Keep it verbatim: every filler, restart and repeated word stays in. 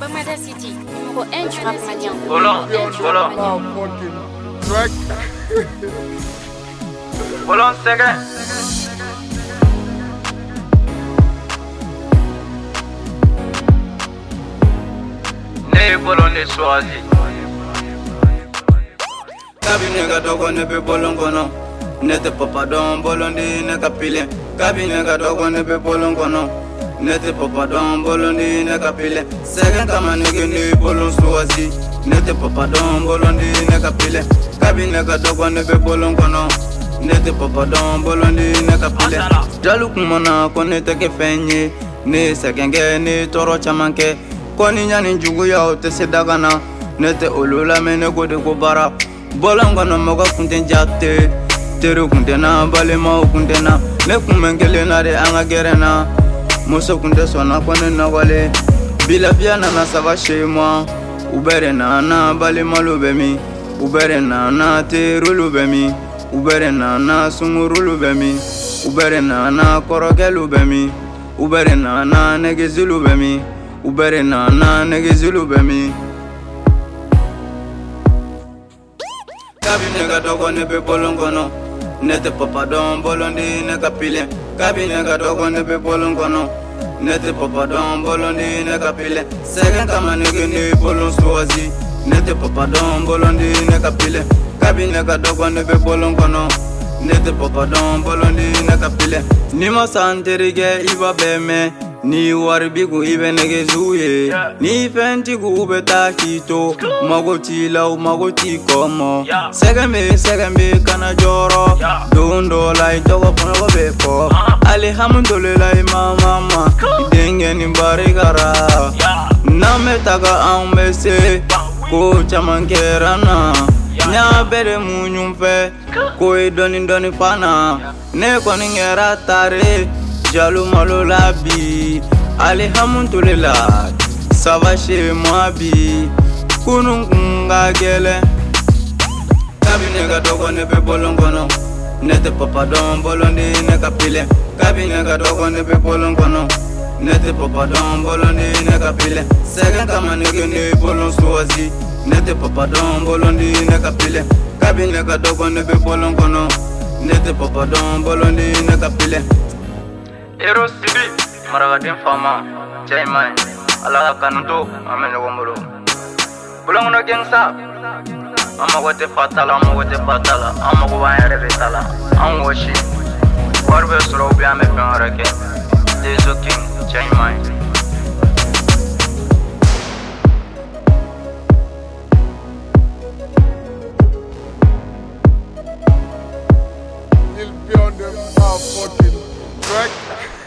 Gomada City, numéro un du rap malien. Volant, volant. Track. Volant, second. Ne volant ne choisi. Kabine ga dogo ne be bolon kono. Nete papa don bolondi ne kapile. Kabine ga dogo ne be bolon kono. Nete papa don bolondi ne kapile. Segen kama nege ne bolon choisi. Nete papa don bolondi ne kapile. Kabine ga dogo ne be bolon kono. Nete papa don bolondi ne kapile. Jalu kumana kone teke fenye. Ne segenge ne toro chamanke. Koni nyani njugu ya ote sedagana. Nete olula mene kode kubara. Bolongono moga kunten jate. Tere kuntena balema kuntena. Ne kumengele na de anga gerena. Muso kunte sona kone na wale. Bila via na na sava chez moi. Ubere na na balema lubemi. Ubere na na teru lubemi. Ubere na na sunguru lubemi. Ubere na na koroke lubemi. Ubere na na negezi lubemi. Ubere na na negezi lubemi. Kabine ga dogo ne be bolon kono. Nete papa don bolondi ne kapile. Kabine ga dogo ne be bolon kono. Nete papa don bolondi ne kapile. Segen kama nege ne bolon choisi. Nete papa don bolondi ne kapile. Kabine ga dogo ne be bolon kono. Nete papa don bolondi ne kapile. Ni ma santerige iba beme. Ni waribigu ibe nege zuye. Ni fentigu ube takito. Magoti lau magoti komo. Segembe segembe kana joro. Dondo lai togo pono beko. Alhamdulillah mama mama. Idenge ni barigara. Name taga ambese. Ko chamankerana. Nya bere munyumfe. Ko idoni doni pana. Ne koni ngera tare. Jalu malo labi, alhamdulillah, ça va chez moi bi, kununga gele. Kabine ga dogo ne be bolon kono, nete papa don bolondi ne kapile. Kabine ga dogo ne be bolon kono, nete papa don bolondi ne kapile. Segen kama nege ne bolon choisi, nete papa don bolondi ne kapile. Kabine ga dogo ne be bolon kono, nete papa don bolondi ne kapile. Ero sibi maragaden fama jaimai ala kanuto amene womolo bulongono gengsa amma wote fatala amma wote fatala amma ko wayare retala am woshi warbe soro bi ame penarake dezo king jaimai You'll be on them half fucking track.